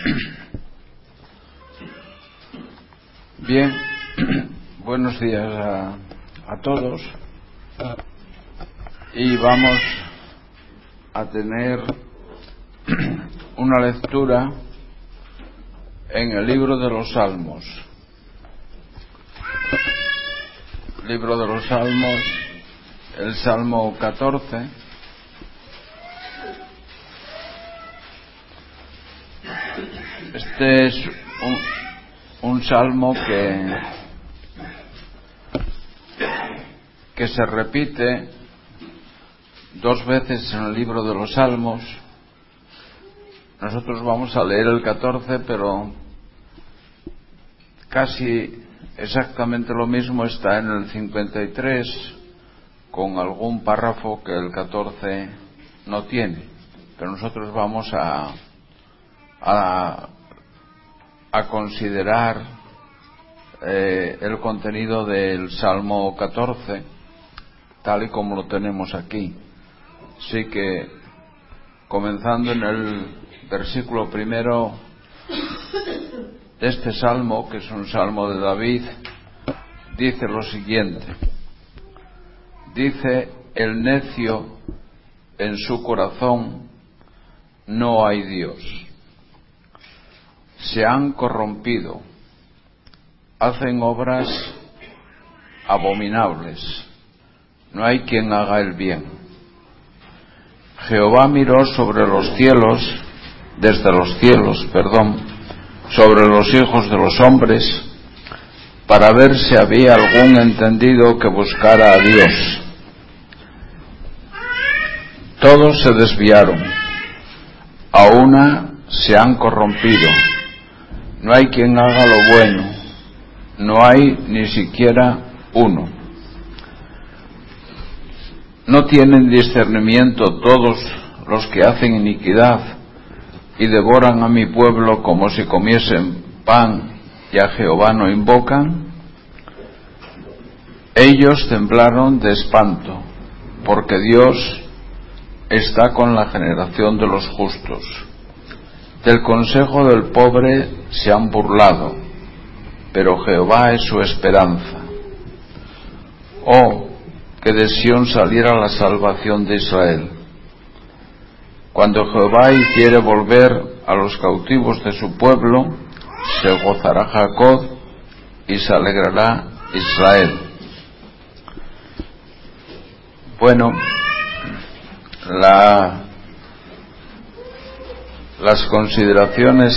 Bien, buenos días a todos, y vamos a tener una lectura en el libro de los Salmos. Libro de los Salmos, el Salmo 14. Este es un salmo que se repite dos veces en el libro de los Salmos. Nosotros vamos a leer el 14, pero casi exactamente lo mismo está en el 53, con algún párrafo que el 14 no tiene. Pero nosotros vamos a considerar el contenido del Salmo 14 tal y como lo tenemos aquí. Así que, comenzando en el versículo primero de este salmo, que es un salmo de David, dice lo siguiente: dice el necio en su corazón, no hay Dios. Se han corrompido, hacen obras abominables, no hay quien haga el bien. Jehová miró sobre los cielos, desde los cielos, sobre los hijos de los hombres, para ver si había algún entendido que buscara a Dios. Todos se desviaron, a una se han corrompido. No hay quien haga lo bueno, no hay ni siquiera uno. No tienen discernimiento todos los que hacen iniquidad y devoran a mi pueblo como si comiesen pan y a Jehová no invocan. Ellos temblaron de espanto, porque Dios está con la generación de los justos. Del consejo del pobre se han burlado, pero Jehová es su esperanza. Oh, que de Sión saliera la salvación de Israel. Cuando Jehová hiciere volver a los cautivos de su pueblo, se gozará Jacob y se alegrará Israel. Bueno, las consideraciones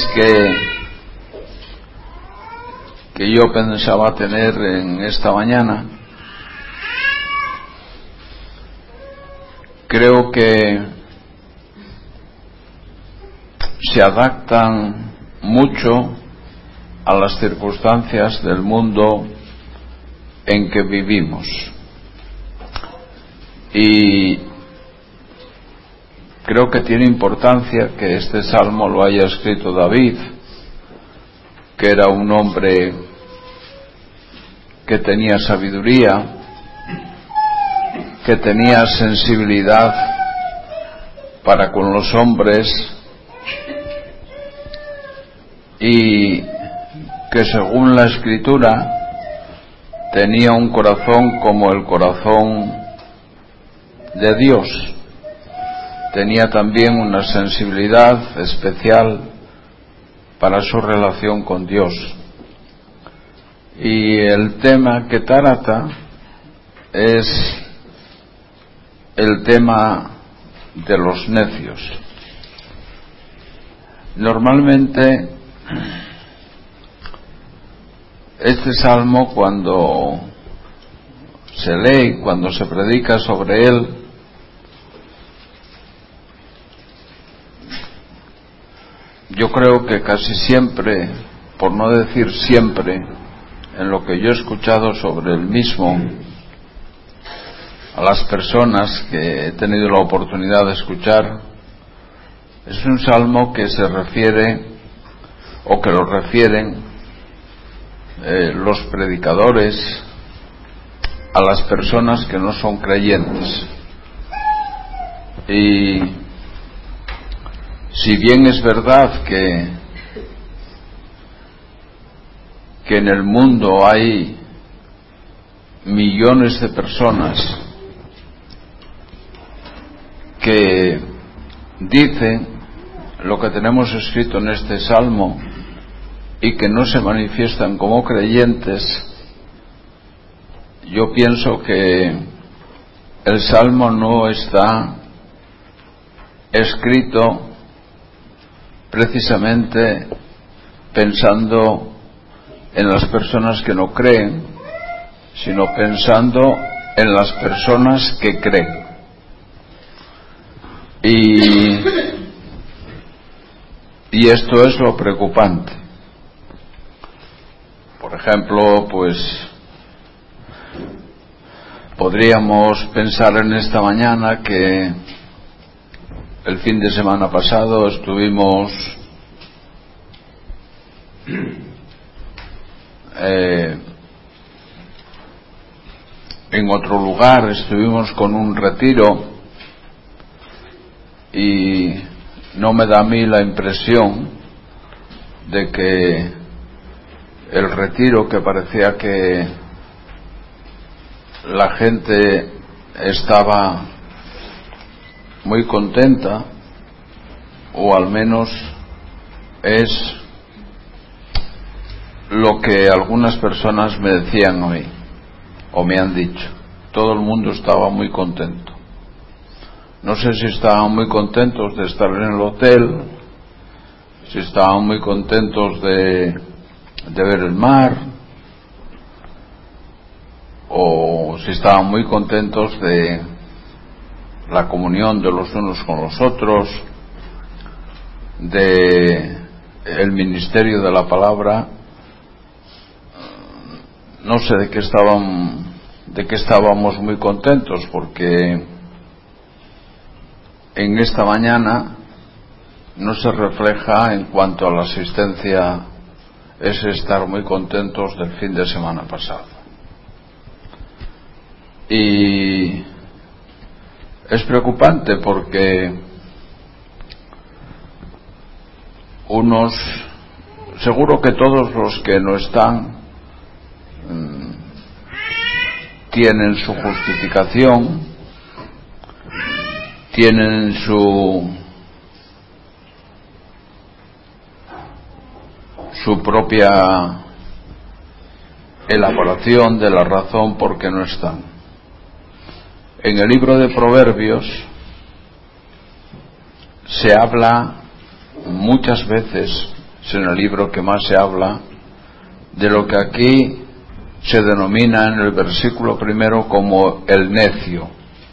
que yo pensaba tener en esta mañana, creo que se adaptan mucho a las circunstancias del mundo en que vivimos. Y creo que tiene importancia que este salmo lo haya escrito David, que era un hombre que tenía sabiduría, que tenía sensibilidad para con los hombres, y que según la Escritura tenía un corazón como el corazón de Dios. Tenía también una sensibilidad especial para su relación con Dios. Y el tema que trata es el tema de los necios. Normalmente este salmo, cuando se lee, cuando se predica sobre él, yo creo que casi siempre, por no decir siempre, en lo que yo he escuchado sobre el mismo, a las personas que he tenido la oportunidad de escuchar, es un salmo que se refiere, o que lo refieren los predicadores, a las personas que no son creyentes. Y si bien es verdad que que en el mundo hay millones de personas que dicen lo que tenemos escrito en este salmo y que no se manifiestan como creyentes, yo pienso que el salmo no está escrito precisamente pensando en las personas que no creen, sino pensando en las personas que creen. Y esto es lo preocupante. Por ejemplo, pues podríamos pensar en esta mañana que el fin de semana pasado estuvimos en otro lugar, estuvimos con un retiro y no me da a mí la impresión de que el retiro, que parecía que la gente estaba muy contenta, o al menos es lo que algunas personas me decían hoy, o me han dicho. Todo el mundo estaba muy contento. No sé si estaban muy contentos de estar en el hotel, si estaban muy contentos de ver el mar, o si estaban muy contentos de la comunión de los unos con los otros, de el ministerio de la palabra. No sé de qué estábamos muy contentos, porque en esta mañana no se refleja en cuanto a la asistencia ese estar muy contentos del fin de semana pasado. Y es preocupante porque seguro que todos los que no están tienen su justificación, tienen su propia elaboración de la razón por qué no están. En el libro de Proverbios se habla muchas veces, es en el libro que más se habla, de lo que aquí se denomina en el versículo primero como el necio.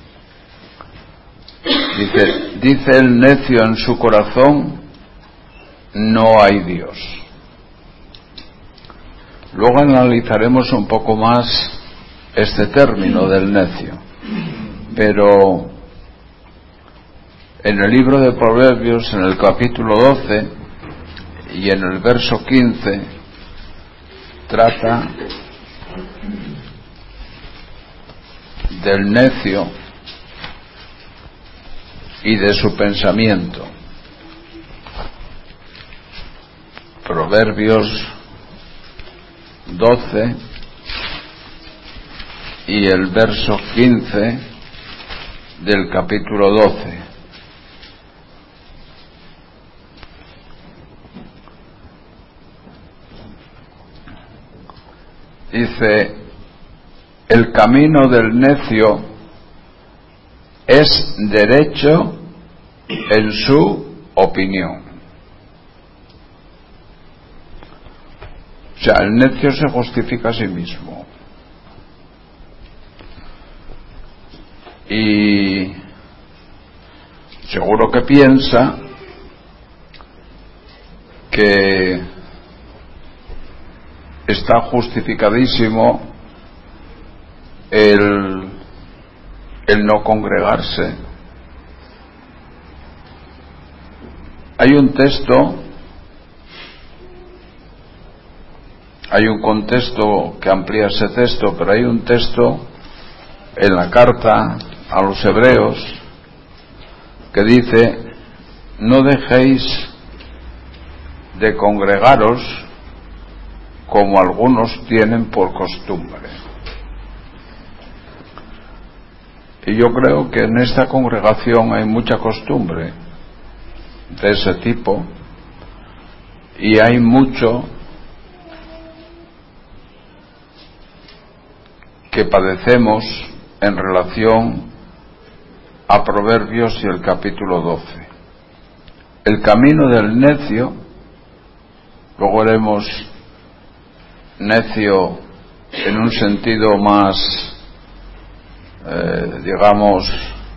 Dice el necio en su corazón: no hay Dios. Luego analizaremos un poco más este término del necio, pero en el libro de Proverbios, en el capítulo 12 y en el verso 15, trata del necio y de su pensamiento. Proverbios 12 y el verso 15 del capítulo 12. Dice: el camino del necio es derecho en su opinión. O sea, el necio se justifica a sí mismo. Y seguro que piensa que está justificadísimo el no congregarse. Hay un texto, hay un contexto que amplía ese texto, pero hay un texto en la carta a los hebreos que dice: no dejéis de congregaros como algunos tienen por costumbre. Y yo creo que en esta congregación hay mucha costumbre de ese tipo, y hay mucho que padecemos en relación a Proverbios y el capítulo 12. El camino del necio, luego haremos necio en un sentido más, digamos,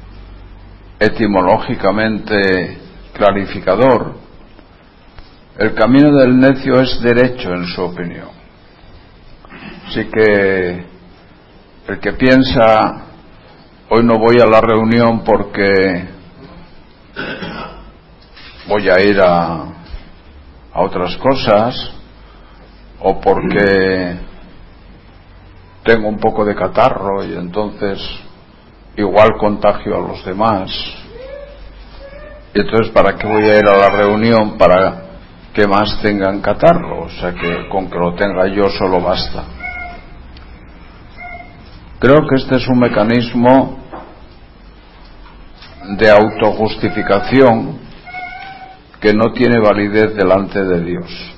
etimológicamente clarificador. El camino del necio es derecho en su opinión. Así que el que piensa, hoy no voy a la reunión porque voy a ir a otras cosas, o porque tengo un poco de catarro y entonces igual contagio a los demás, y entonces ¿para qué voy a ir a la reunión para que más tengan catarro? O sea que con que lo tenga yo solo basta. Creo que este es un mecanismo de autojustificación que no tiene validez delante de Dios.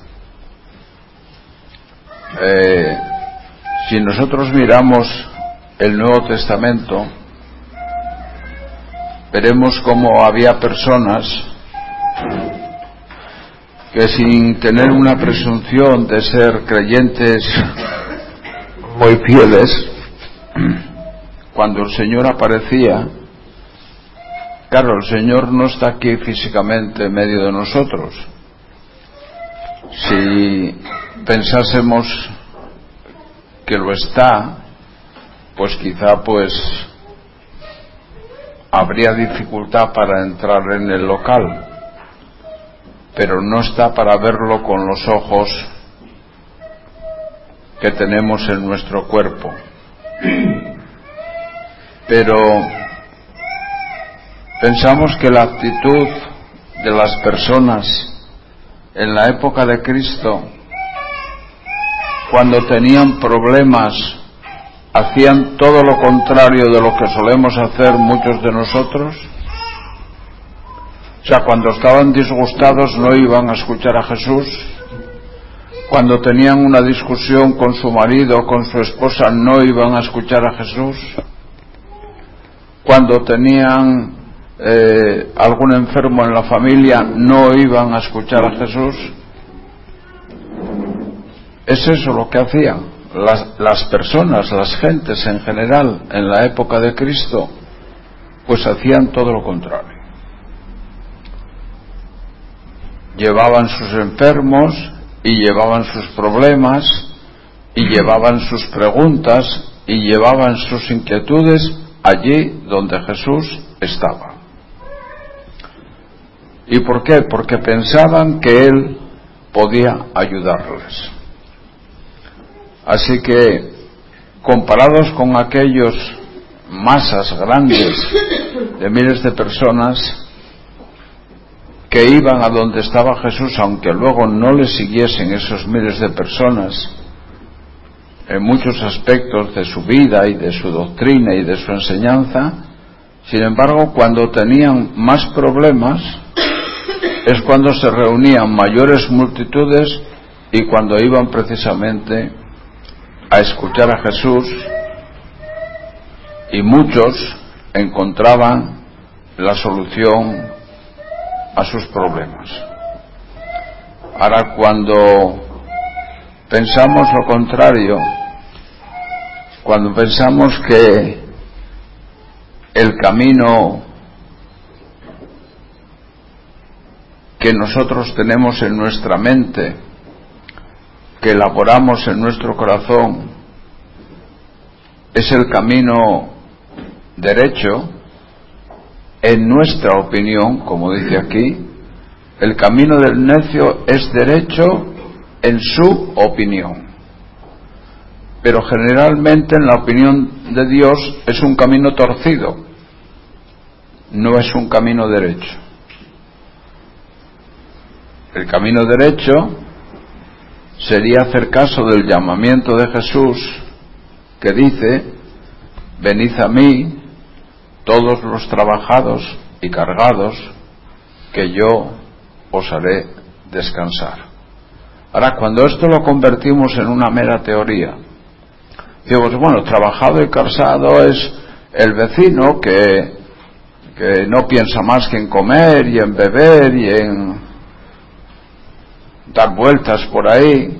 Si nosotros miramos el Nuevo Testamento, veremos cómo había personas que, sin tener una presunción de ser creyentes muy fieles, cuando el Señor aparecía, claro, el Señor no está aquí físicamente en medio de nosotros. Si pensásemos que lo está, pues quizá habría dificultad para entrar en el local, pero no está para verlo con los ojos que tenemos en nuestro cuerpo. Pero pensamos que la actitud de las personas en la época de Cristo, cuando tenían problemas, hacían todo lo contrario de lo que solemos hacer muchos de nosotros. O sea, cuando estaban disgustados no iban a escuchar a Jesús. Cuando tenían una discusión con su marido o con su esposa no iban a escuchar a Jesús. Cuando tenían algún enfermo en la familia no iban a escuchar a Jesús. Es eso lo que hacían las personas, las gentes en general en la época de Cristo, pues hacían todo lo contrario. Llevaban sus enfermos y llevaban sus problemas y llevaban sus preguntas y llevaban sus inquietudes allí donde Jesús estaba. ¿Y por qué? Porque pensaban que Él podía ayudarles. Así que, comparados con aquellos masas grandes de miles de personas que iban a donde estaba Jesús, aunque luego no le siguiesen esos miles de personas en muchos aspectos de su vida y de su doctrina y de su enseñanza, sin embargo, cuando tenían más problemas es cuando se reunían mayores multitudes y cuando iban precisamente a escuchar a Jesús, y muchos encontraban la solución a sus problemas. Ahora, cuando pensamos lo contrario, cuando pensamos que el camino que nosotros tenemos en nuestra mente, que elaboramos en nuestro corazón, es el camino derecho, en nuestra opinión, como dice aquí, el camino del necio es derecho en su opinión. Pero generalmente en la opinión de Dios es un camino torcido, no es un camino derecho. El camino derecho sería hacer caso del llamamiento de Jesús, que dice: venid a mí todos los trabajados y cargados, que yo os haré descansar. Ahora, cuando esto lo convertimos en una mera teoría, decimos, bueno, trabajado y cansado es el vecino que no piensa más que en comer y en beber y en dar vueltas por ahí.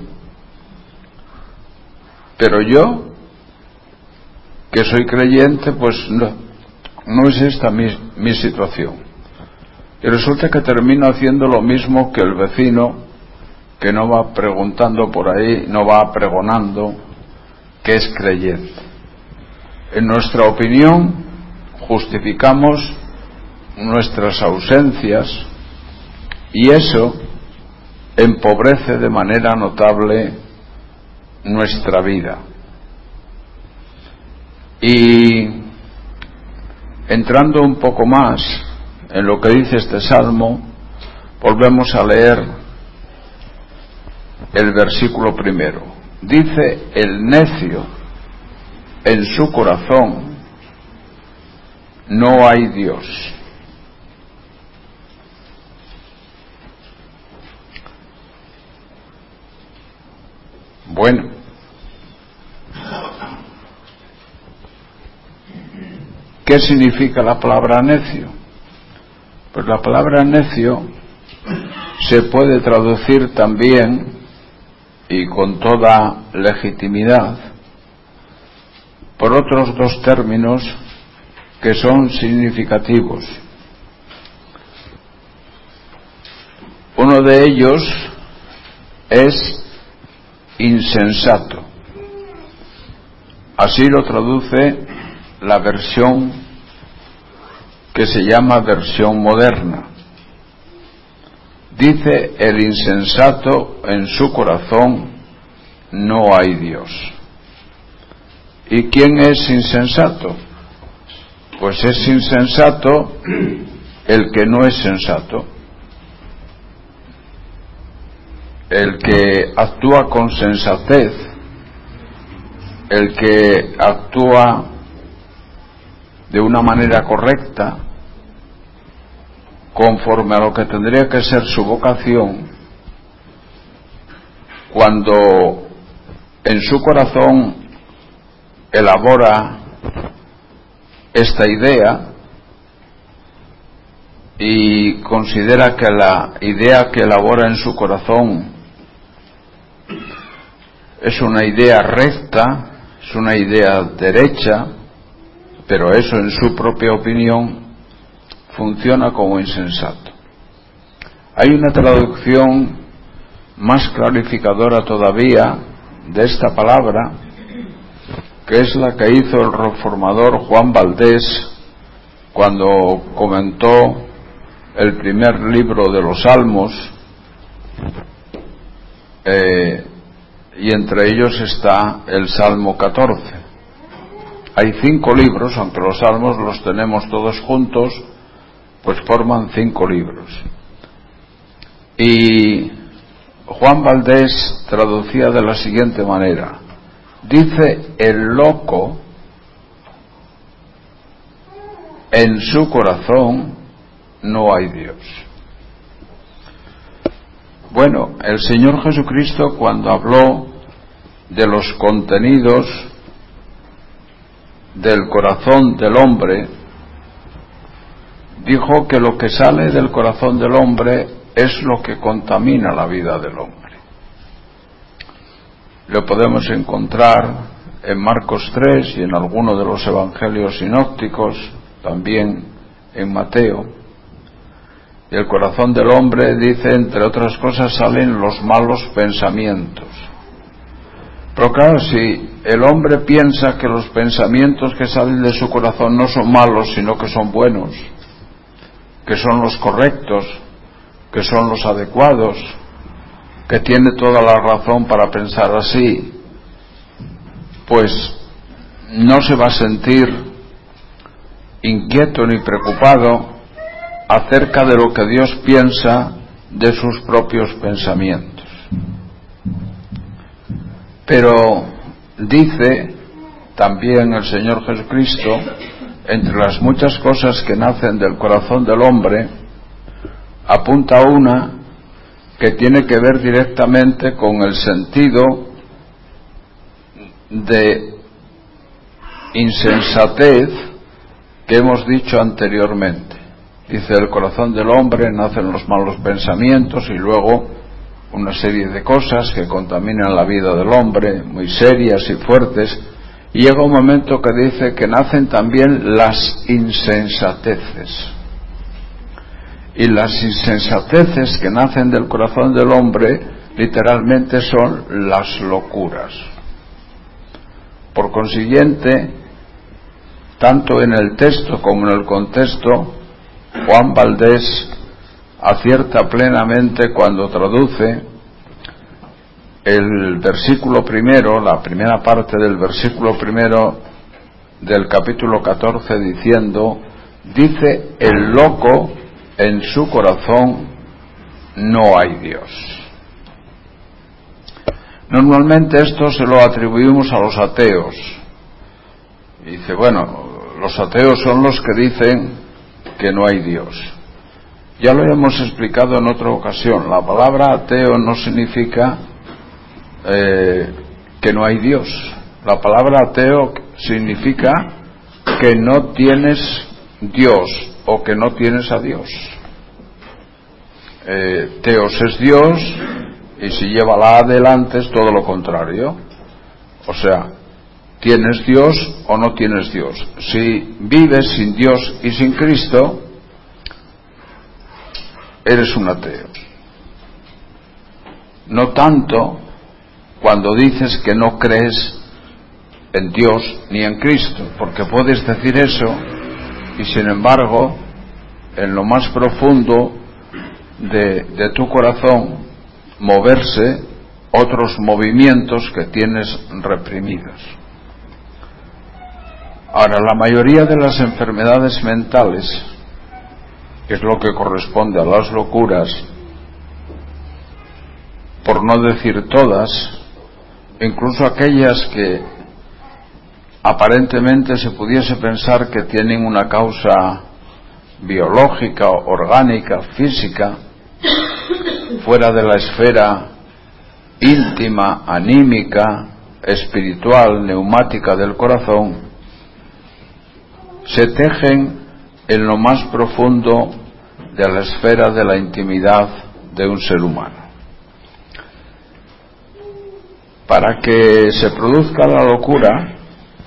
Pero yo, que soy creyente, pues no es esta mi situación. Y resulta que termino haciendo lo mismo que el vecino, que no va preguntando por ahí, no va pregonando que es creyente. En nuestra opinión, justificamos nuestras ausencias, y eso empobrece de manera notable nuestra vida. Y entrando un poco más en lo que dice este salmo, volvemos a leer el versículo primero. Dice: el necio en su corazón, no hay Dios. Bueno, ¿qué significa la palabra necio? Pues la palabra necio se puede traducir también, y con toda legitimidad, por otros dos términos que son significativos. Uno de ellos es insensato. Así lo traduce la versión que se llama versión moderna. Dice: el insensato en su corazón, no hay Dios. ¿Y quién es insensato? Pues es insensato el que no es sensato, el que actúa con sensatez, el que actúa de una manera correcta, conforme a lo que tendría que ser su vocación, cuando en su corazón elabora esta idea y considera que la idea que elabora en su corazón es una idea recta, es una idea derecha, pero eso en su propia opinión funciona como insensato. Hay una traducción más clarificadora todavía de esta palabra, que es la que hizo el reformador Juan Valdés cuando comentó el primer libro de los Salmos, y entre ellos está el Salmo 14. Hay 5 libros, aunque los Salmos los tenemos todos juntos, pues forman 5 libros. Y Juan Valdés traducía de la siguiente manera: dice, el loco en su corazón no hay Dios. Bueno, el Señor Jesucristo, cuando habló de los contenidos del corazón del hombre, dijo que lo que sale del corazón del hombre es lo que contamina la vida del hombre. Lo podemos encontrar en Marcos 3 y en alguno de los evangelios sinópticos, también en Mateo. Y el corazón del hombre, dice, entre otras cosas, salen los malos pensamientos. Pero claro, si el hombre piensa que los pensamientos que salen de su corazón no son malos, sino que son buenos, que son los correctos, que son los adecuados, que tiene toda la razón para pensar así, pues no se va a sentir inquieto ni preocupado acerca de lo que Dios piensa de sus propios pensamientos. Pero dice también el Señor Jesucristo, entre las muchas cosas que nacen del corazón del hombre, apunta una que tiene que ver directamente con el sentido de insensatez que hemos dicho anteriormente. Dice, del corazón del hombre nacen los malos pensamientos, y luego una serie de cosas que contaminan la vida del hombre, muy serias y fuertes, y llega un momento que dice que nacen también las insensateces. Y las insensateces que nacen del corazón del hombre literalmente son las locuras. Por consiguiente, tanto en el texto como en el contexto, Juan Valdés acierta plenamente cuando traduce el versículo primero, la primera parte del versículo primero del capítulo 14, diciendo: dice el loco en su corazón, no hay Dios. Normalmente esto se lo atribuimos a los ateos. Y dice, bueno, los ateos son los que dicen que no hay Dios. Ya lo hemos explicado en otra ocasión. La palabra ateo no significa que no hay Dios. La palabra ateo significa que no tienes Dios o que no tienes a Dios. Teos es Dios, y si lleva la adelante es todo lo contrario. O sea, tienes Dios o no tienes Dios. Si vives sin Dios y sin Cristo, eres un ateo. No tanto cuando dices que no crees en Dios ni en Cristo, porque puedes decir eso y sin embargo en lo más profundo de tu corazón moverse otros movimientos que tienes reprimidos. Ahora, la mayoría de las enfermedades mentales, que es lo que corresponde a las locuras, por no decir todas, incluso aquellas que aparentemente se pudiese pensar que tienen una causa biológica, orgánica, física, fuera de la esfera íntima, anímica, espiritual, neumática del corazón, se tejen en lo más profundo de la esfera de la intimidad de un ser humano. Para que se produzca la locura,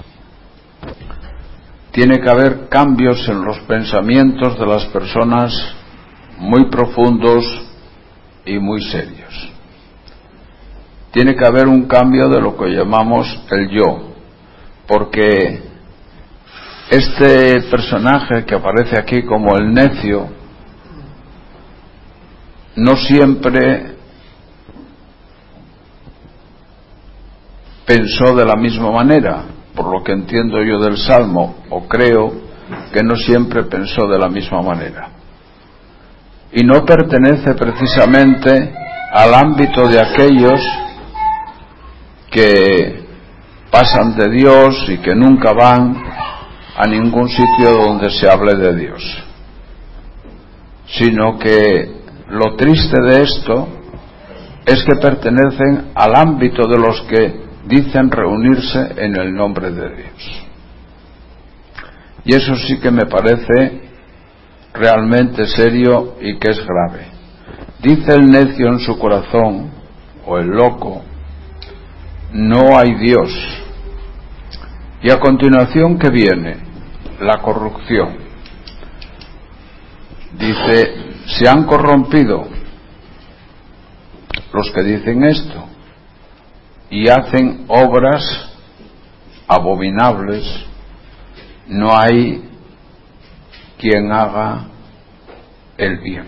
tiene que haber cambios en los pensamientos de las personas muy profundos y muy serios. Tiene que haber un cambio de lo que llamamos el yo, porque este personaje que aparece aquí como el necio no siempre pensó de la misma manera, por lo que entiendo yo del Salmo, o creo que no siempre pensó de la misma manera. Y no pertenece precisamente al ámbito de aquellos que pasan de Dios y que nunca van a ningún sitio donde se hable de Dios, sino que lo triste de esto es que pertenecen al ámbito de los que dicen reunirse en el nombre de Dios. Y eso sí que me parece realmente serio y que es grave. Dice el necio en su corazón, o el loco, no hay Dios. Y a continuación, ¿qué viene? La corrupción. Dice, se han corrompido los que dicen esto y hacen obras abominables. No hay quien haga el bien.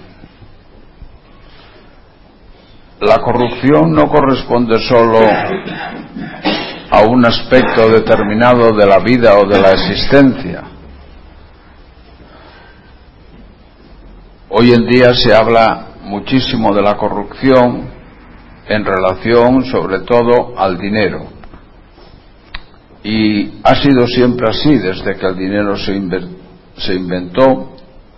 La corrupción no corresponde solo a un aspecto determinado de la vida o de la existencia. Hoy en día se habla muchísimo de la corrupción en relación sobre todo al dinero. Y ha sido siempre así desde que el dinero se inventó,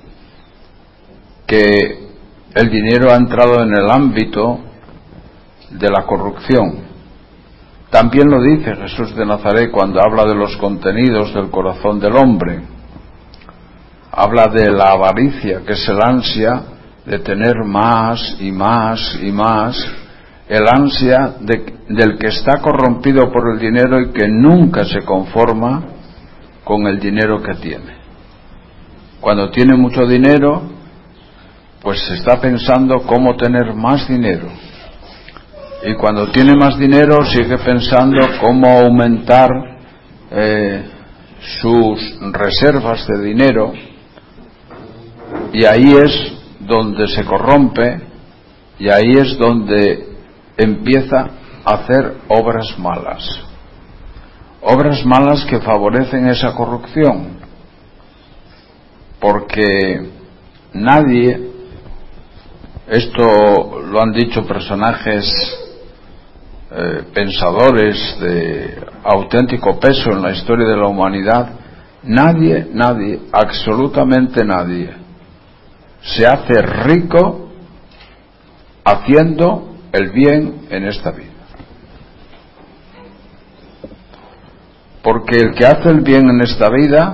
que el dinero ha entrado en el ámbito de la corrupción. También lo dice Jesús de Nazaret cuando habla de los contenidos del corazón del hombre. Habla de la avaricia, que es el ansia de tener más y más y más, el ansia del que está corrompido por el dinero y que nunca se conforma con el dinero que tiene. Cuando tiene mucho dinero, pues está pensando cómo tener más dinero. Y cuando tiene más dinero sigue pensando cómo aumentar sus reservas de dinero, y ahí es donde se corrompe, y ahí es donde empieza a hacer obras malas que favorecen esa corrupción, porque nadie, esto lo han dicho personajes pensadores de auténtico peso en la historia de la humanidad, nadie, absolutamente nadie, se hace rico haciendo el bien en esta vida. Porque el que hace el bien en esta vida,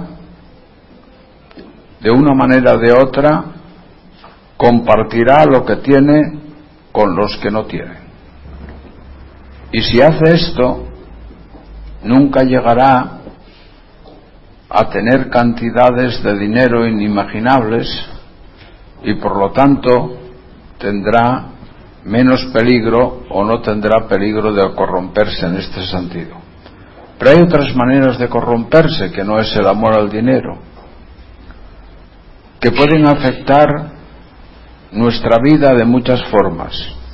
de una manera o de otra, compartirá lo que tiene con los que no tienen. Y si hace esto, nunca llegará a tener cantidades de dinero inimaginables, y por lo tanto tendrá menos peligro o no tendrá peligro de corromperse en este sentido. Pero hay otras maneras de corromperse que no es el amor al dinero, que pueden afectar nuestra vida de muchas formas.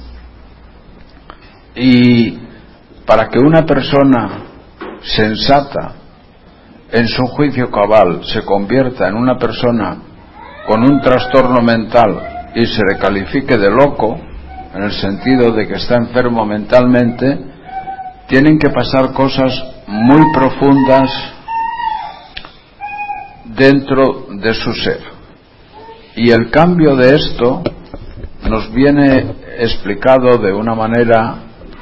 Y para que una persona sensata en su juicio cabal se convierta en una persona con un trastorno mental y se le califique de loco, en el sentido de que está enfermo mentalmente, tienen que pasar cosas muy profundas dentro de su ser. Y el cambio de esto nos viene explicado de una manera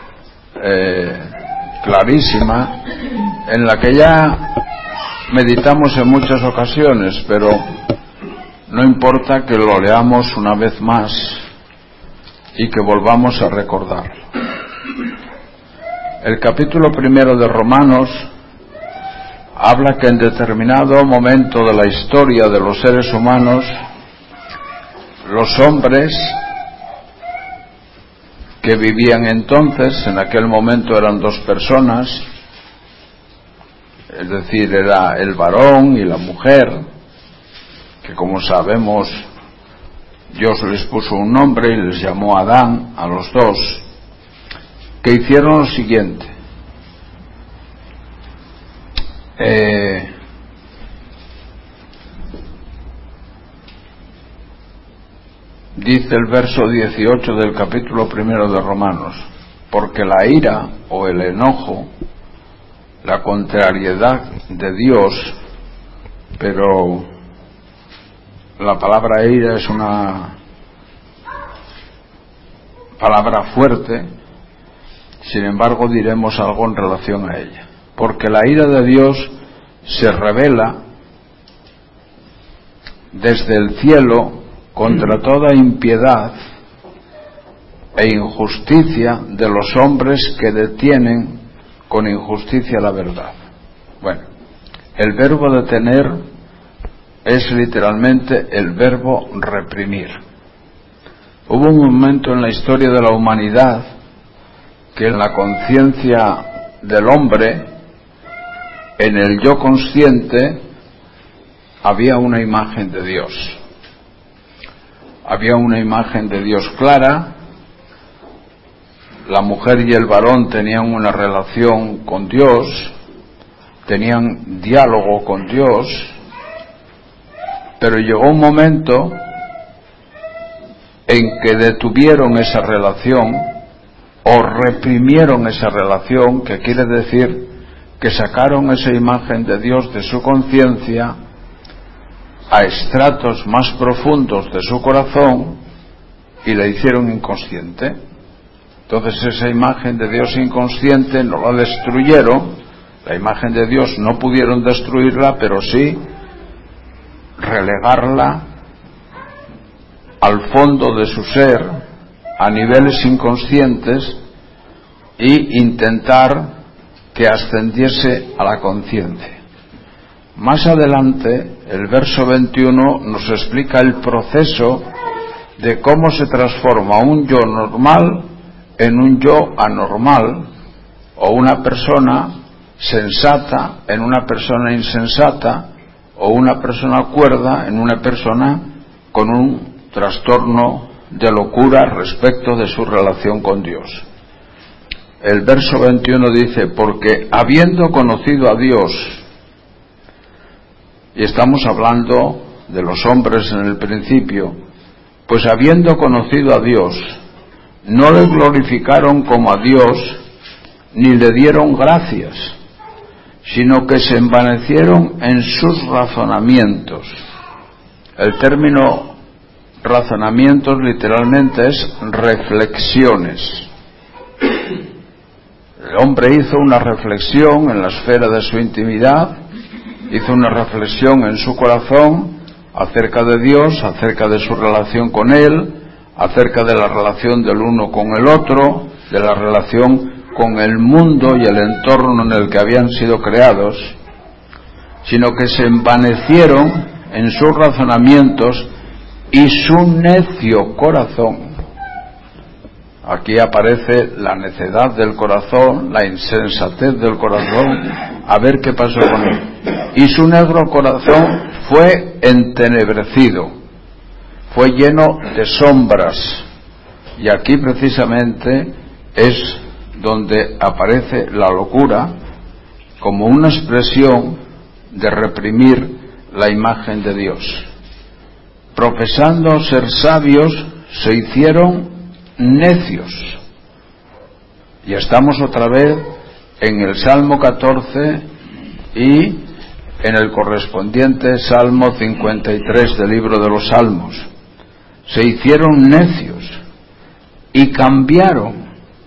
clarísima, en la que ya meditamos en muchas ocasiones, pero no importa que lo leamos una vez más y que volvamos a recordarlo. El capítulo 1 de Romanos habla que en determinado momento de la historia de los seres humanos, los hombres que vivían entonces, en aquel momento eran dos personas, es decir, era el varón y la mujer, que como sabemos Dios les puso un nombre y les llamó Adán a los dos, que hicieron lo siguiente. Dice el verso 18 del capítulo 1 de Romanos: porque la ira o el enojo, la contrariedad de Dios, pero la palabra ira es una palabra fuerte, sin embargo diremos algo en relación a ella. Porque la ira de Dios se revela desde el cielo contra toda impiedad e injusticia de los hombres que detienen con injusticia la verdad. Bueno, el verbo detener es literalmente el verbo reprimir. Hubo un momento en la historia de la humanidad que en la conciencia del hombre, en el yo consciente, había una imagen de Dios. Había una imagen de Dios clara. La mujer y el varón tenían una relación con Dios, tenían diálogo con Dios, pero llegó un momento en que detuvieron esa relación o reprimieron esa relación, que quiere decir que sacaron esa imagen de Dios de su conciencia a estratos más profundos de su corazón y la hicieron inconsciente. Entonces esa imagen de Dios inconsciente no la destruyeron, la imagen de Dios no pudieron destruirla, pero sí relegarla al fondo de su ser, a niveles inconscientes, y intentar que ascendiese a la conciencia. Más adelante, el verso 21 nos explica el proceso de cómo se transforma un yo normal en un yo anormal, o una persona sensata en una persona insensata, o una persona cuerda en una persona con un trastorno de locura respecto de su relación con Dios. El verso 21 dice: porque habiendo conocido a Dios, y estamos hablando de los hombres en el principio, pues habiendo conocido a Dios, no le glorificaron como a Dios, ni le dieron gracias, sino que se envanecieron en sus razonamientos. El término razonamientos literalmente es reflexiones. El hombre hizo una reflexión en la esfera de su intimidad, hizo una reflexión en su corazón acerca de Dios, acerca de su relación con Él, acerca de la relación del uno con el otro, de la relación con el mundo y el entorno en el que habían sido creados, sino que se envanecieron en sus razonamientos y su necio corazón. Aquí aparece la necedad del corazón, la insensatez del corazón. A ver qué pasó con él. Y su negro corazón fue entenebrecido, fue lleno de sombras. Y aquí precisamente es donde aparece la locura como una expresión de reprimir la imagen de Dios. Profesando ser sabios, se hicieron necios. Y estamos otra vez en el Salmo 14 y en el correspondiente Salmo 53 del libro de los Salmos. Se hicieron necios y cambiaron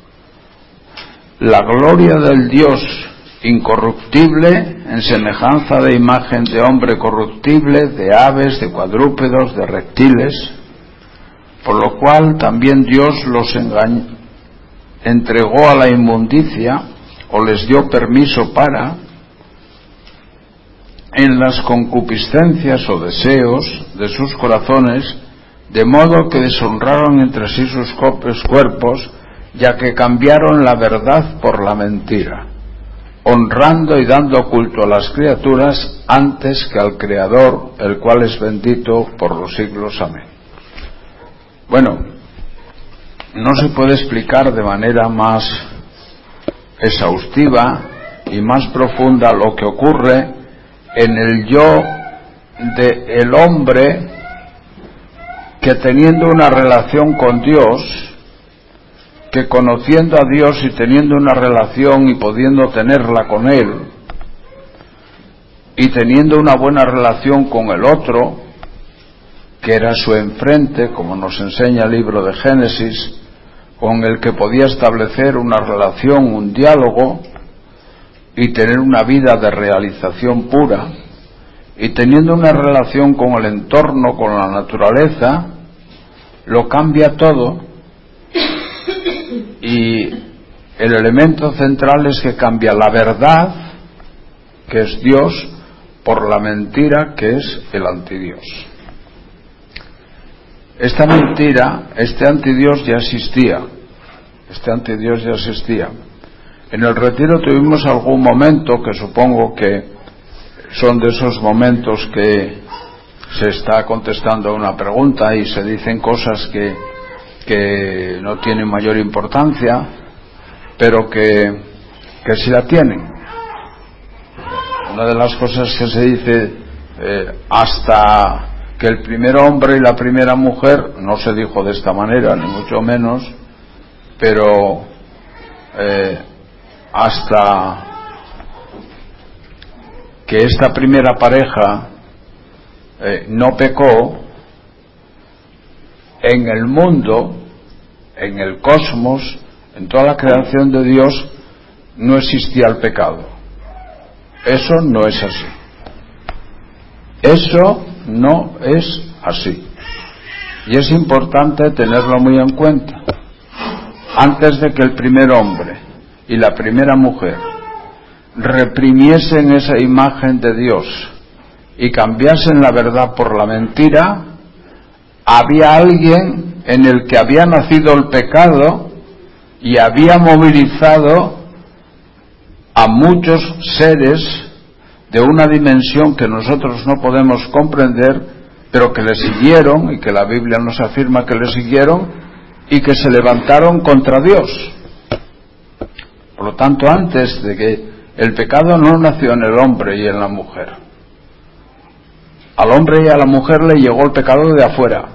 la gloria del Dios incorruptible en semejanza de imagen de hombre corruptible, de aves, de cuadrúpedos, de reptiles, por lo cual también Dios los entregó a la inmundicia, o les dio permiso para, en las concupiscencias o deseos de sus corazones, de modo que deshonraron entre sí sus propios cuerpos, ya que cambiaron la verdad por la mentira, honrando y dando culto a las criaturas antes que al Creador, el cual es bendito por los siglos. Amén. Bueno, no se puede explicar de manera más exhaustiva y más profunda lo que ocurre en el yo del hombre, que teniendo una relación con Dios, que conociendo a Dios y teniendo una relación y pudiendo tenerla con Él, y teniendo una buena relación con el otro, que era su enfrente, como nos enseña el libro de Génesis, con el que podía establecer una relación, un diálogo, y tener una vida de realización pura, y teniendo una relación con el entorno, con la naturaleza, lo cambia todo, y el elemento central es que cambia la verdad, que es Dios, por la mentira, que es el antidios. Esta mentira, este antidios ya existía. En el retiro tuvimos algún momento, que supongo que son de esos momentos que se está contestando a una pregunta y se dicen cosas que no tienen mayor importancia, pero que sí la tienen. Una de las cosas que se dice, hasta que el primer hombre y la primera mujer, no se dijo de esta manera, ni mucho menos, pero hasta que esta primera pareja no pecó, en el mundo, en el cosmos, en toda la creación de Dios, no existía el pecado. Eso no es así. Eso no es así. Y es importante tenerlo muy en cuenta. Antes de que el primer hombre y la primera mujer reprimiesen esa imagen de Dios y cambiasen la verdad por la mentira, había alguien en el que había nacido el pecado y había movilizado a muchos seres de una dimensión que nosotros no podemos comprender, pero que le siguieron, y que la Biblia nos afirma que le siguieron, y que se levantaron contra Dios. Por lo tanto, antes de que el pecado no nació en el hombre y en la mujer, al hombre y a la mujer le llegó el pecado de afuera.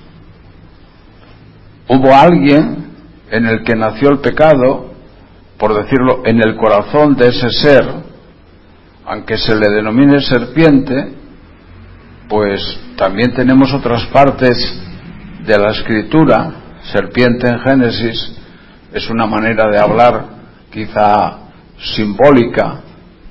Hubo alguien en el que nació el pecado, por decirlo, en el corazón de ese ser, aunque se le denomine serpiente, pues también tenemos otras partes de la Escritura. Serpiente en Génesis es una manera de hablar quizá simbólica,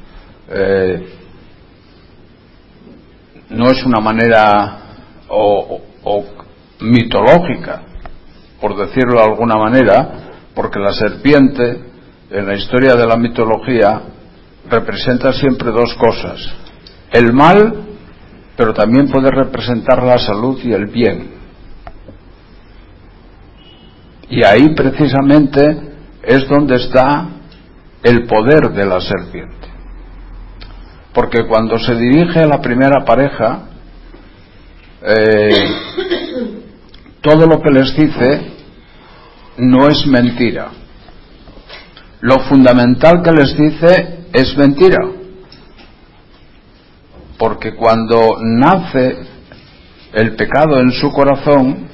no es una manera o mitológica, por decirlo de alguna manera, porque la serpiente en la historia de la mitología representa siempre dos cosas: el mal, pero también puede representar la salud y el bien. Y ahí precisamente es donde está el poder de la serpiente. Porque cuando se dirige a la primera pareja, todo lo que les dice no es mentira. Lo fundamental que les dice es mentira. Porque cuando nace el pecado en su corazón,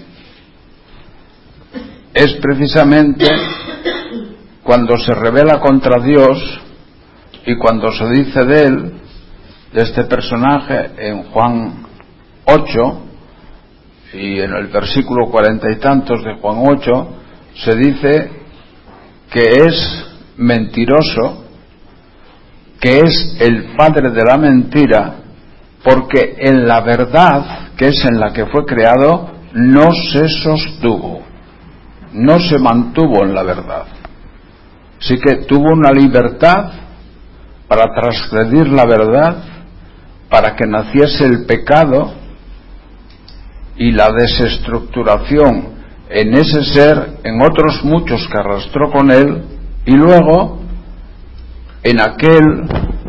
es precisamente cuando se rebela contra Dios y cuando se dice de él, de este personaje, en Juan 8 y en el versículo 40 y tantos de Juan 8, se dice que es mentiroso, que es el padre de la mentira, porque en la verdad, que es en la que fue creado, no se sostuvo, no se mantuvo en la verdad. Así que tuvo una libertad para transgredir la verdad, para que naciese el pecado y la desestructuración en ese ser, en otros muchos que arrastró con él, y luego en aquel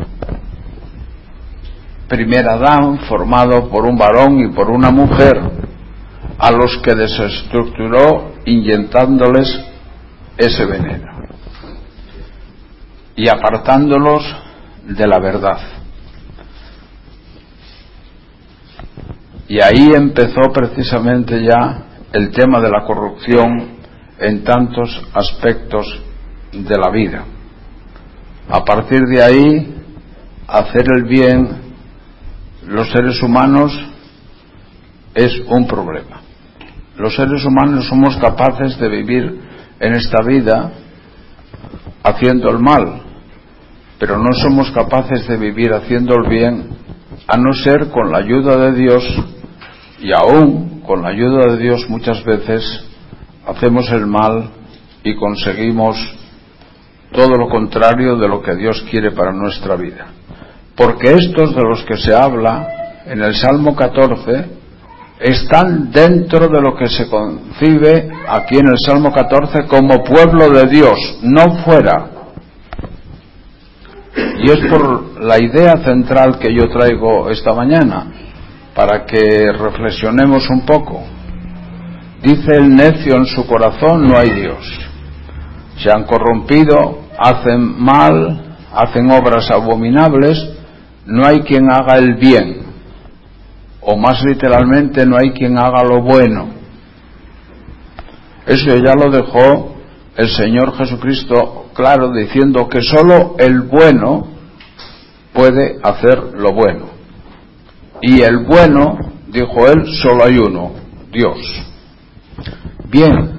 primer Adán formado por un varón y por una mujer, a los que desestructuró inyectándoles ese veneno y apartándolos de la verdad. Y ahí empezó precisamente ya el tema de la corrupción en tantos aspectos de la vida. A partir de ahí, hacer el bien, los seres humanos, es un problema. Los seres humanos somos capaces de vivir en esta vida haciendo el mal, pero no somos capaces de vivir haciendo el bien, a no ser con la ayuda de Dios. Y aún con la ayuda de Dios muchas veces hacemos el mal y conseguimos todo lo contrario de lo que Dios quiere para nuestra vida. Porque estos de los que se habla en el Salmo 14 están dentro de lo que se concibe aquí en el Salmo 14 como pueblo de Dios, no fuera. Y es por la idea central que yo traigo esta mañana, para que reflexionemos un poco. Dice el necio en su corazón: no hay Dios. Se han corrompido, hacen mal, hacen obras abominables, no hay quien haga el bien. O más literalmente, no hay quien haga lo bueno. Eso ya lo dejó el Señor Jesucristo claro, diciendo que solo el bueno puede hacer lo bueno. Y el bueno, dijo él, solo hay uno, Dios. Bien,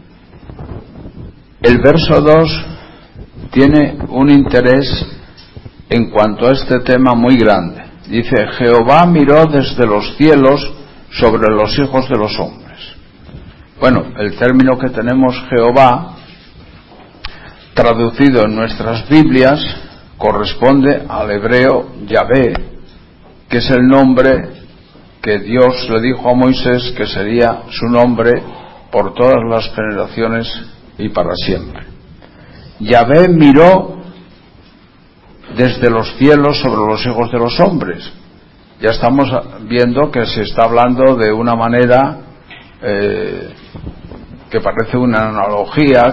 el verso 2 tiene un interés en cuanto a este tema muy grande. Dice, Jehová miró desde los cielos sobre los hijos de los hombres. Bueno, el término que tenemos Jehová, traducido en nuestras Biblias, corresponde al hebreo Yahvé, que es el nombre que Dios le dijo a Moisés que sería su nombre por todas las generaciones y para siempre. Yahvé miró desde los cielos sobre los hijos de los hombres. Ya estamos viendo que se está hablando de una manera que parece una analogía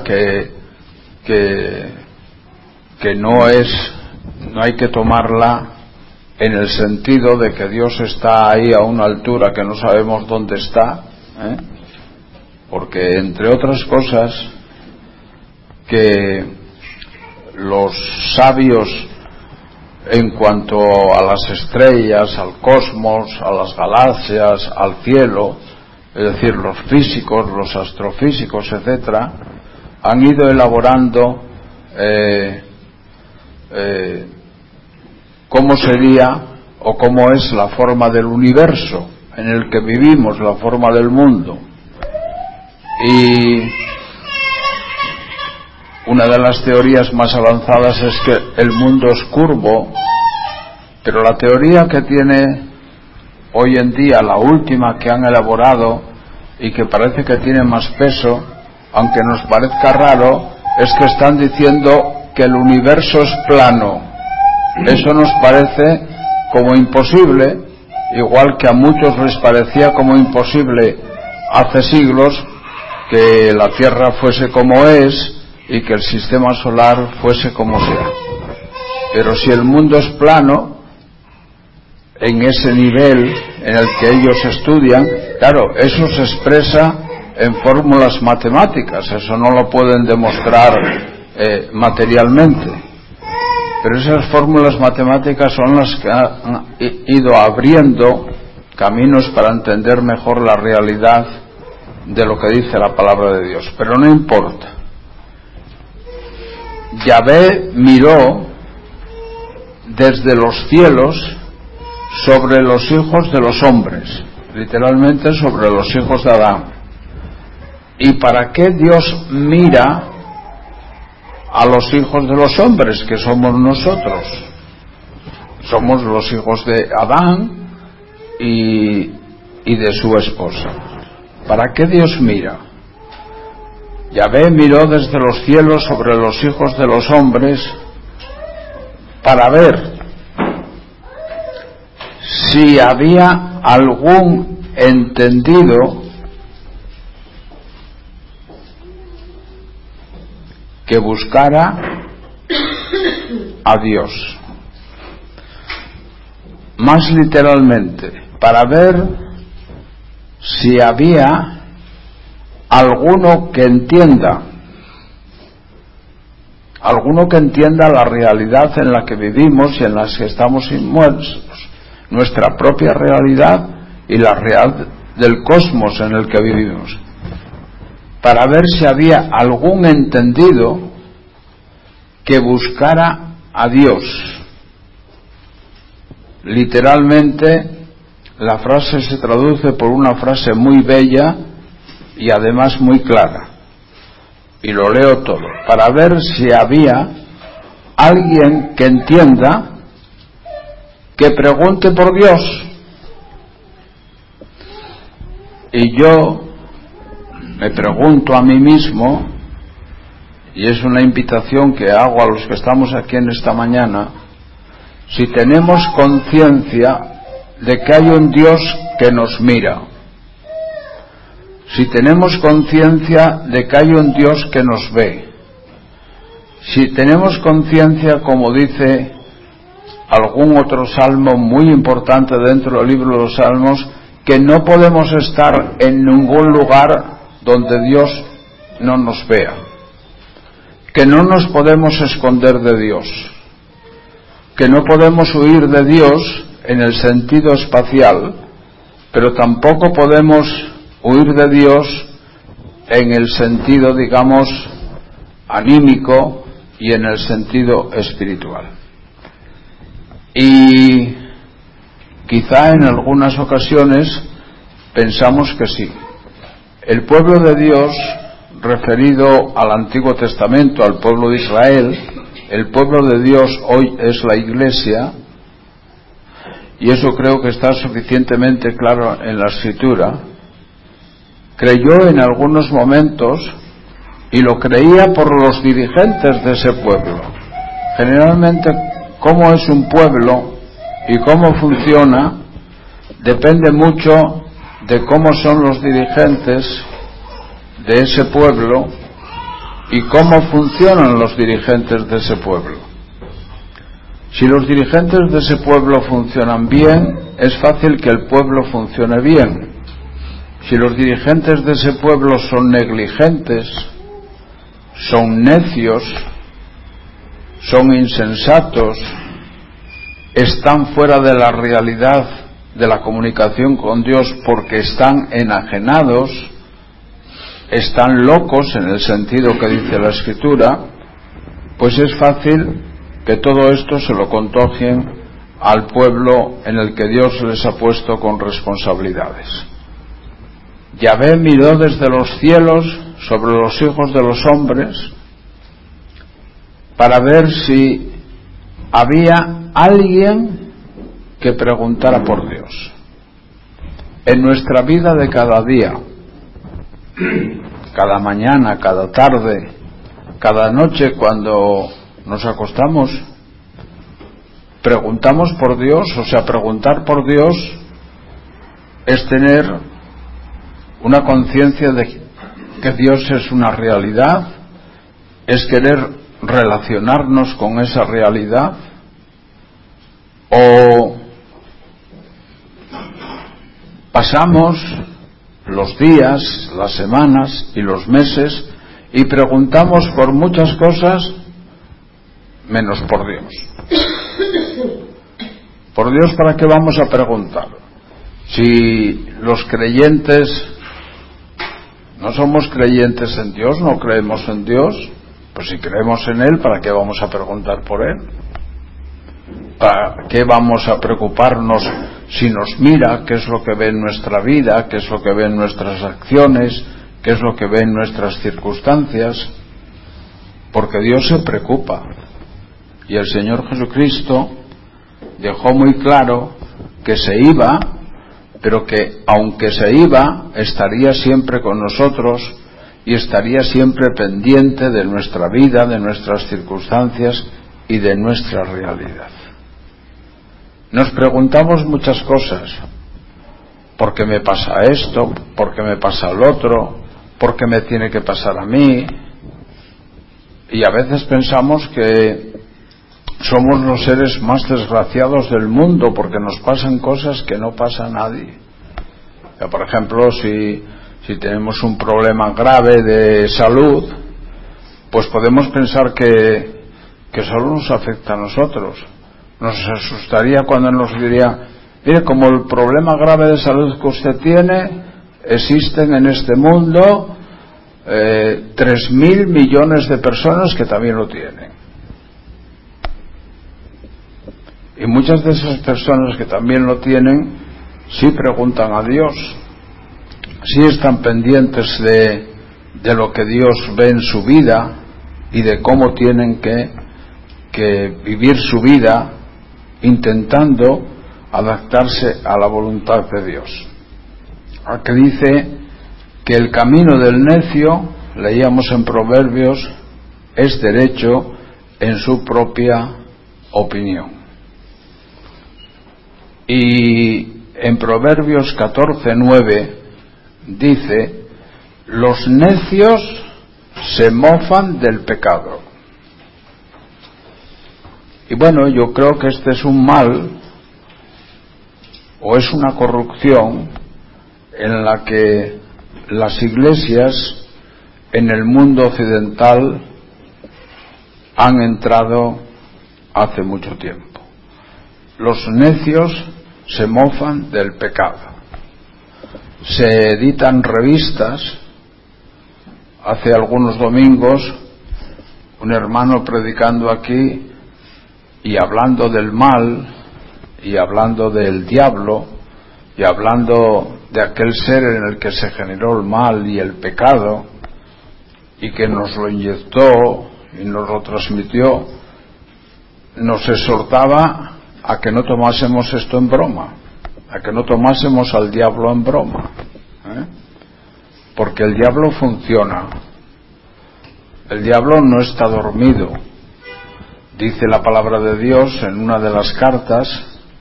que no hay que tomarla en el sentido de que Dios está ahí a una altura que no sabemos dónde está, porque entre otras cosas que los sabios en cuanto a las estrellas, al cosmos, a las galaxias, al cielo, es decir, los físicos, los astrofísicos, etcétera, han ido elaborando cómo sería o cómo es la forma del universo en el que vivimos, la forma del mundo. Y una de las teorías más avanzadas es que el mundo es curvo, pero la teoría que tiene hoy en día, la última que han elaborado y que parece que tiene más peso, aunque nos parezca raro, es que están diciendo que el universo es plano. Eso nos parece como imposible, igual que a muchos les parecía como imposible hace siglos que la Tierra fuese como es y que el sistema solar fuese como sea. Pero si el mundo es plano, en ese nivel en el que ellos estudian, claro, eso se expresa en fórmulas matemáticas, eso no lo pueden demostrar materialmente, pero esas fórmulas matemáticas son las que han ido abriendo caminos para entender mejor la realidad de lo que dice la palabra de Dios. Pero no importa. Yahvé miró desde los cielos sobre los hijos de los hombres, literalmente sobre los hijos de Adán. ¿Y para qué Dios mira a los hijos de los hombres, que somos nosotros? Somos los hijos de Adán y de su esposa. ¿Para qué Dios mira? Yahvé miró desde los cielos sobre los hijos de los hombres para ver si había algún entendido que buscara a Dios. Más literalmente, para ver si había alguno que entienda la realidad en la que vivimos y en la que estamos inmersos, nuestra propia realidad y la real del cosmos en el que vivimos, para ver si había algún entendido que buscara a Dios. Literalmente, la frase se traduce por una frase muy bella y además muy clara, y lo leo todo: para ver si había alguien que entienda, que pregunte por Dios. Y yo me pregunto a mí mismo, y es una invitación que hago a los que estamos aquí en esta mañana, si tenemos conciencia de que hay un Dios que nos mira, si tenemos conciencia de que hay un Dios que nos ve, si tenemos conciencia, como dice algún otro salmo muy importante dentro del libro de los Salmos, que no podemos estar en ningún lugar donde Dios no nos vea. que no nos podemos esconder de Dios, que no podemos huir de Dios en el sentido espacial, pero tampoco podemos huir de Dios en el sentido, digamos, anímico y en el sentido espiritual. Y quizá en algunas ocasiones pensamos que sí. El pueblo de Dios, referido al Antiguo Testamento, al pueblo de Israel, el pueblo de Dios hoy es la Iglesia, y eso creo que está suficientemente claro en la Escritura. Creyó en algunos momentos, y lo creía por los dirigentes de ese pueblo. Generalmente, cómo es un pueblo y cómo funciona depende mucho de cómo son los dirigentes de ese pueblo y cómo funcionan los dirigentes de ese pueblo. Si los dirigentes de ese pueblo funcionan bien, es fácil que el pueblo funcione bien. Si los dirigentes de ese pueblo son negligentes, son necios, son insensatos, están fuera de la realidad de la comunicación con Dios porque están enajenados, están locos en el sentido que dice la Escritura, pues es fácil que todo esto se lo contagien al pueblo en el que Dios les ha puesto con responsabilidades. Yahvé miró desde los cielos sobre los hijos de los hombres para ver si había alguien que preguntara por Dios. En nuestra vida de cada día, cada mañana, cada tarde, cada noche cuando nos acostamos, preguntamos por Dios. O sea, preguntar por Dios es tener una conciencia de que Dios es una realidad, es querer relacionarnos con esa realidad, o pasamos los días, las semanas y los meses y preguntamos por muchas cosas menos por Dios. ¿Por Dios para qué vamos a preguntar? Si los creyentes no somos creyentes en Dios, no creemos en Dios, pues si creemos en Él, ¿para qué vamos a preguntar por Él? ¿Para qué vamos a preocuparnos si nos mira? ¿Qué es lo que ve en nuestra vida? ¿Qué es lo que ve en nuestras acciones? ¿Qué es lo que ve en nuestras circunstancias? Porque Dios se preocupa. Y el Señor Jesucristo dejó muy claro que se iba, pero que aunque se iba, estaría siempre con nosotros y estaría siempre pendiente de nuestra vida, de nuestras circunstancias y de nuestra realidad. Nos preguntamos muchas cosas. ¿Por qué me pasa esto? ¿Por qué me pasa lo otro? ¿Por qué me tiene que pasar a mí? Y a veces pensamos que somos los seres más desgraciados del mundo porque nos pasan cosas que no pasa a nadie. Por ejemplo, si tenemos un problema grave de salud, pues podemos pensar que solo nos afecta a nosotros. Nos asustaría cuando nos diría: mire, como el problema grave de salud que usted tiene, existen en este mundo 3.000 millones de personas que también lo tienen. Y muchas de esas personas que también lo tienen sí preguntan a Dios, sí están pendientes de lo que Dios ve en su vida y de cómo tienen que vivir su vida intentando adaptarse a la voluntad de Dios. Aquí dice que el camino del necio, leíamos en Proverbios, es derecho en su propia opinión. Y en Proverbios 14:9 dice: los necios se mofan del pecado. Y bueno, yo creo que este es un mal, o es una corrupción en la que las iglesias en el mundo occidental han entrado hace mucho tiempo. Los necios se mofan del pecado. Se editan revistas. Hace algunos domingos, un hermano predicando aquí y hablando del mal, y hablando del diablo, y hablando de aquel ser en el que se generó el mal y el pecado, y que nos lo inyectó y nos lo transmitió, nos exhortaba a que no tomásemos esto en broma, a que no tomásemos al diablo en broma, porque el diablo funciona. El diablo no está dormido. Dice la palabra de Dios en una de las cartas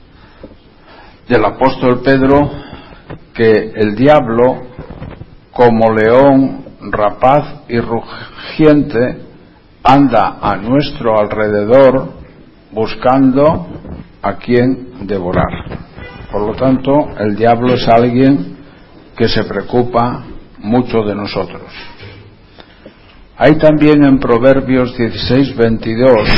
del apóstol Pedro que el diablo, como león rapaz y rugiente, anda a nuestro alrededor buscando a quien devorar. Por lo tanto, el diablo es alguien que se preocupa mucho de nosotros. Hay también en Proverbios 16:22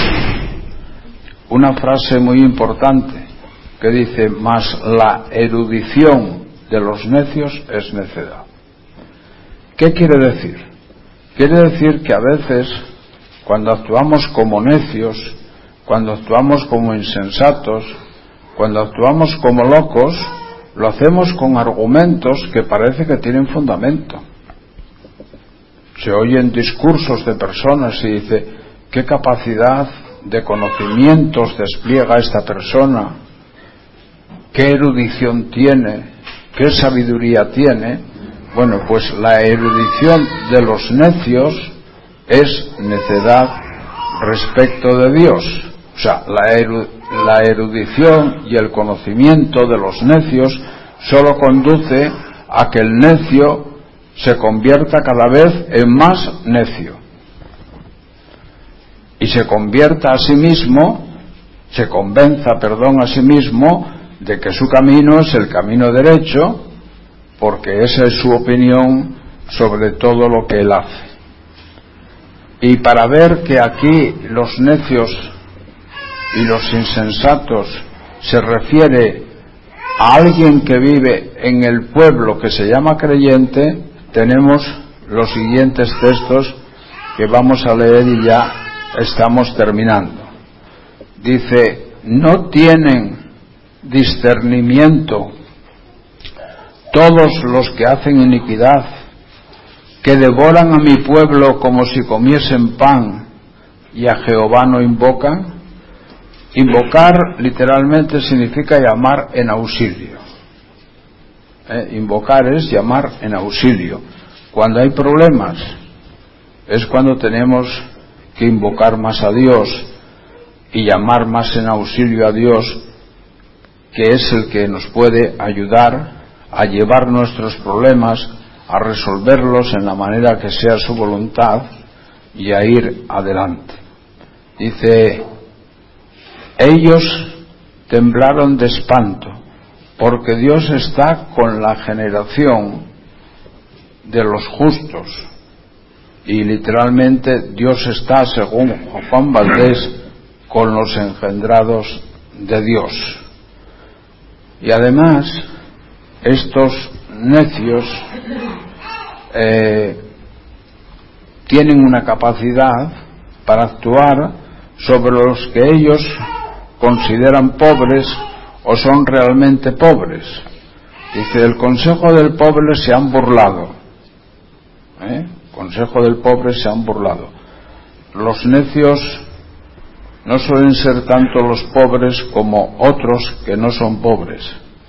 una frase muy importante que dice: mas la erudición de los necios es necedad. ¿Qué quiere decir? Quiere decir que a veces, cuando actuamos como necios, cuando actuamos como insensatos, cuando actuamos como locos, lo hacemos con argumentos que parece que tienen fundamento. Se oyen discursos de personas y dice: ¿qué capacidad de conocimientos despliega esta persona? ¿Qué erudición tiene? ¿Qué sabiduría tiene? Bueno, pues la erudición de los necios es necedad respecto de Dios. O sea, la erudición y el conocimiento de los necios solo conduce a que el necio se convierta cada vez en más necio y se convierta a sí mismo, se convenza a sí mismo de que su camino es el camino derecho, porque esa es su opinión sobre todo lo que él hace. Y para ver que aquí los necios y los insensatos se refiere a alguien que vive en el pueblo que se llama creyente, tenemos los siguientes textos que vamos a leer y ya estamos terminando. Dice: no tienen discernimiento todos los que hacen iniquidad, que devoran a mi pueblo como si comiesen pan y a Jehová no invocan. Invocar literalmente significa llamar en auxilio. Invocar es llamar en auxilio. Cuando hay problemas es cuando tenemos que invocar más a Dios y llamar más en auxilio a Dios, que es el que nos puede ayudar a llevar nuestros problemas, a resolverlos en la manera que sea su voluntad y a ir adelante. Dice: ellos temblaron de espanto, porque Dios está con la generación de los justos. Y literalmente Dios está, según Juan Valdés, con los engendrados de Dios. Y además, estos necios tienen una capacidad para actuar sobre los que ellos consideran pobres o son realmente pobres. Dice: el consejo del pobre se han burlado. Consejo del pobre se han burlado. Los necios no suelen ser tanto los pobres como otros que no son pobres.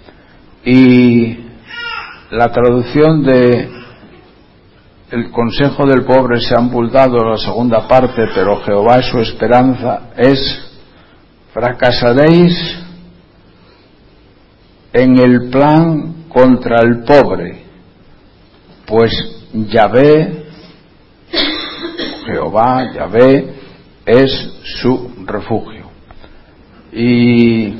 Y la traducción de el consejo del pobre se han burlado, la segunda parte, pero Jehová es su esperanza, es: fracasaréis en el plan contra el pobre, pues Jehová, Yahvé, es su refugio. Y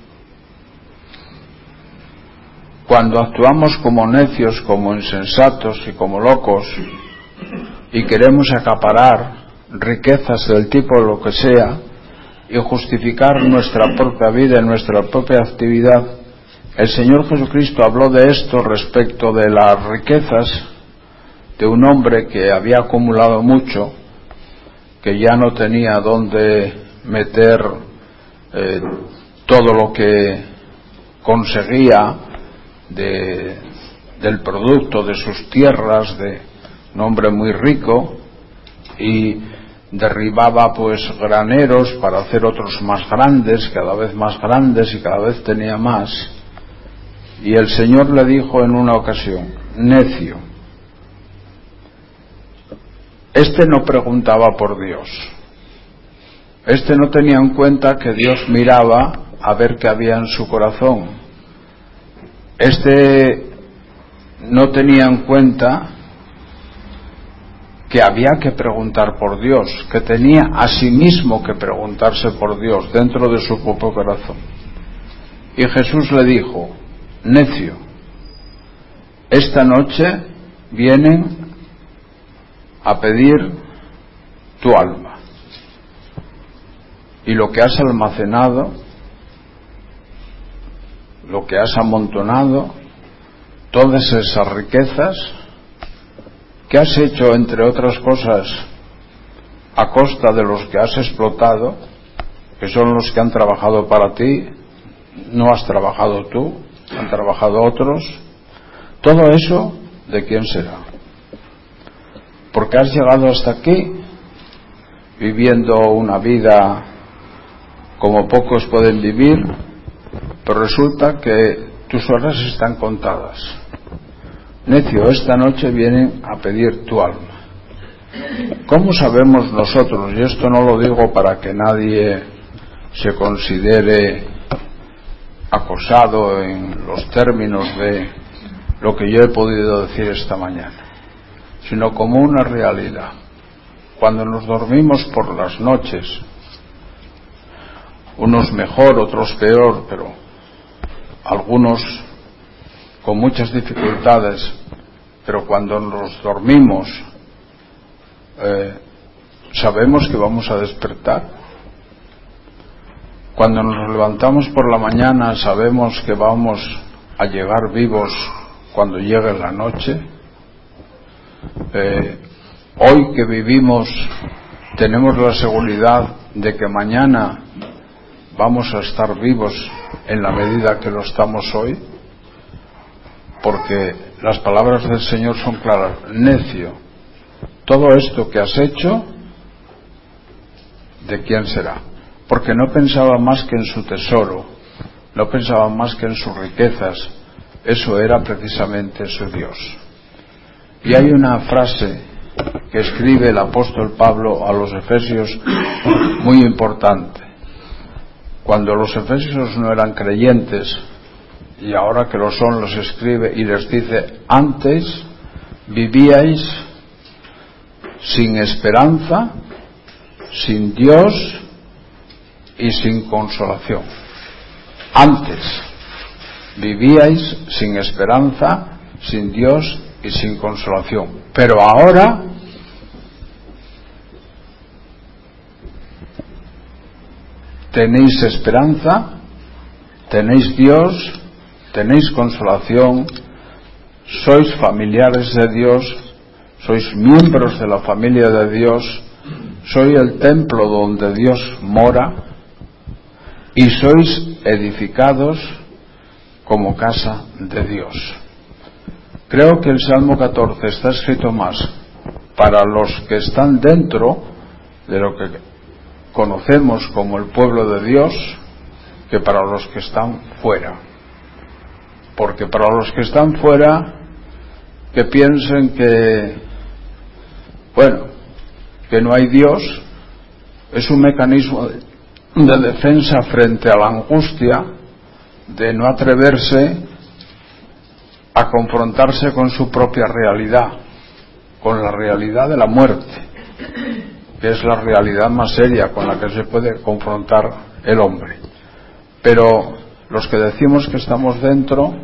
cuando actuamos como necios, como insensatos y como locos, y queremos acaparar riquezas del tipo lo que sea y justificar nuestra propia vida y nuestra propia actividad, el Señor Jesucristo habló de esto respecto de las riquezas de un hombre que había acumulado mucho, que ya no tenía dónde meter todo lo que conseguía del producto de sus tierras, de un hombre muy rico, y derribaba pues graneros para hacer otros más grandes, cada vez más grandes, y cada vez tenía más. Y el Señor le dijo en una ocasión: necio, este no preguntaba por Dios, este no tenía en cuenta que Dios miraba a ver qué había en su corazón, este no tenía en cuenta que había que preguntar por Dios, que tenía a sí mismo que preguntarse por Dios dentro de su propio corazón. Y Jesús le dijo: necio, esta noche vienen a pedir tu alma, y lo que has almacenado, lo que has amontonado, todas esas riquezas que has hecho, entre otras cosas, a costa de los que has explotado, que son los que han trabajado para ti, no has trabajado tú, han trabajado otros, todo eso, ¿de quién será? Porque has llegado hasta aquí viviendo una vida como pocos pueden vivir, pero resulta que tus horas están contadas. Necio, esta noche vienen a pedir tu alma. ¿Cómo sabemos nosotros? Y esto no lo digo para que nadie se considere acosado en los términos de lo que yo he podido decir esta mañana, sino como una realidad. Cuando nos dormimos por las noches, unos mejor, otros peor, pero algunos con muchas dificultades, pero cuando nos dormimos sabemos que vamos a despertar. Cuando nos levantamos por la mañana sabemos que vamos a llegar vivos cuando llegue la noche. Hoy que vivimos tenemos la seguridad de que mañana vamos a estar vivos en la medida que lo estamos hoy, porque las palabras del Señor son claras: necio, todo esto que has hecho, ¿de quién será? Porque no pensaba más que en su tesoro, no pensaba más que en sus riquezas, eso era precisamente su Dios. Y hay una frase que escribe el apóstol Pablo a los Efesios muy importante. Cuando los efesios no eran creyentes, y ahora que lo son, los escribe y les dice: antes vivíais sin esperanza, sin Dios y sin consolación. Antes vivíais sin esperanza, sin Dios y sin consolación. Pero ahora tenéis esperanza, tenéis Dios, tenéis consolación, sois familiares de Dios, sois miembros de la familia de Dios, sois el templo donde Dios mora y sois edificados como casa de Dios. Creo que el Salmo 14 está escrito más para los que están dentro de lo que conocemos como el pueblo de Dios que para los que están fuera. Porque para los que están fuera, que piensen que, bueno, que no hay Dios, es un mecanismo de defensa frente a la angustia de no atreverse a confrontarse con su propia realidad, con la realidad de la muerte, que es la realidad más seria con la que se puede confrontar el hombre. Pero los que decimos que estamos dentro,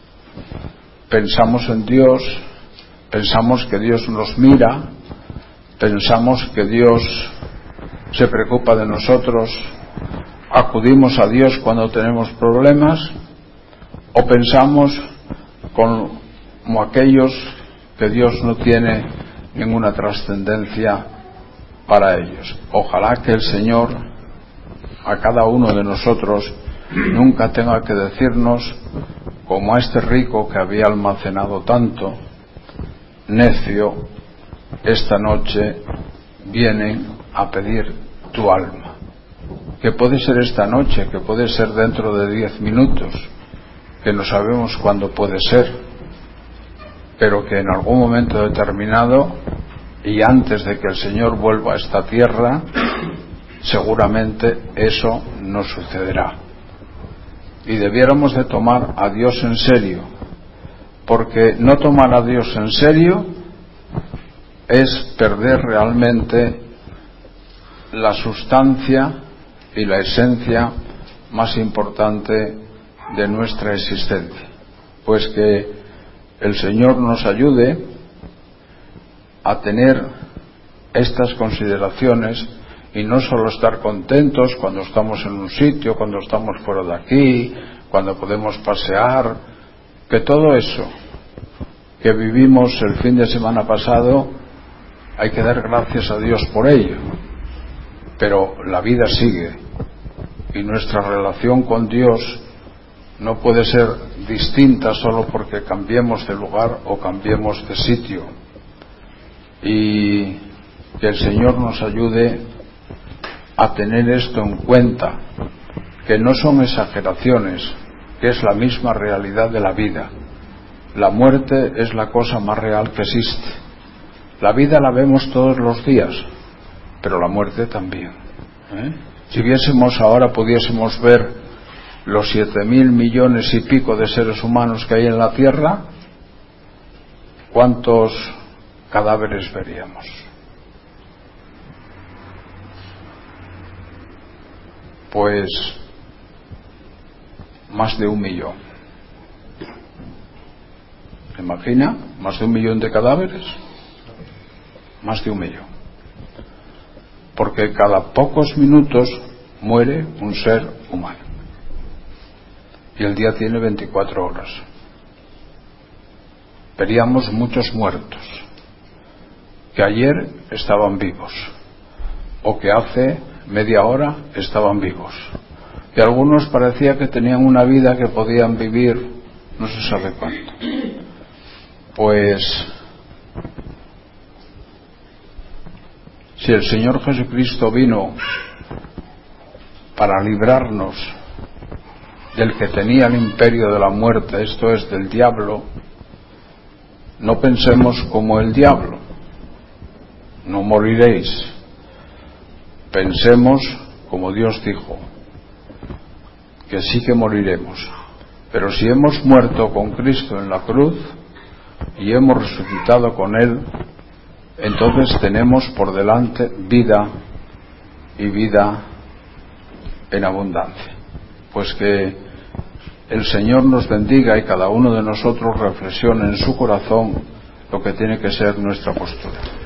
pensamos en Dios, pensamos que Dios nos mira, pensamos que Dios se preocupa de nosotros, acudimos a Dios cuando tenemos problemas, o pensamos como aquellos que Dios no tiene ninguna trascendencia para ellos. Ojalá que el Señor a cada uno de nosotros nunca tenga que decirnos, como a este rico que había almacenado tanto: necio, esta noche vienen a pedir tu alma. Que puede ser esta noche, que puede ser dentro de 10 minutos, que no sabemos cuándo puede ser, pero que en algún momento determinado, y antes de que el Señor vuelva a esta tierra, seguramente eso no sucederá. Y debiéramos de tomar a Dios en serio, porque no tomar a Dios en serio es perder realmente la sustancia y la esencia más importante de nuestra existencia. Pues que el Señor nos ayude a tener estas consideraciones y no solo estar contentos cuando estamos en un sitio, cuando estamos fuera de aquí, cuando podemos pasear, que todo eso que vivimos el fin de semana pasado hay que dar gracias a Dios por ello, pero la vida sigue y nuestra relación con Dios no puede ser distinta solo porque cambiemos de lugar o cambiemos de sitio. Y que el Señor nos ayude a tener esto en cuenta, que no son exageraciones, que es la misma realidad de la vida. La muerte es la cosa más real que existe. La vida la vemos todos los días, pero la muerte también. Si viésemos ahora, pudiésemos ver los 7.000 millones y pico de seres humanos que hay en la Tierra, ¿cuántos cadáveres veríamos? Pues más de 1 millón. ¿Se imagina? ¿Más de 1 millón de cadáveres? Más de 1 millón. Porque cada pocos minutos muere un ser humano. Y el día tiene 24 horas. Veríamos muchos muertos que ayer estaban vivos, o que hace media hora estaban vivos, y algunos parecía que tenían una vida que podían vivir no se sabe cuánto. Pues si el Señor Jesucristo vino para librarnos del que tenía el imperio de la muerte, esto es, del diablo, no pensemos como el diablo, no moriréis. Pensemos como Dios dijo, que sí que moriremos. Pero si hemos muerto con Cristo en la cruz y hemos resucitado con Él, entonces tenemos por delante vida, y vida en abundancia. Pues que el Señor nos bendiga y cada uno de nosotros reflexione en su corazón lo que tiene que ser nuestra postura.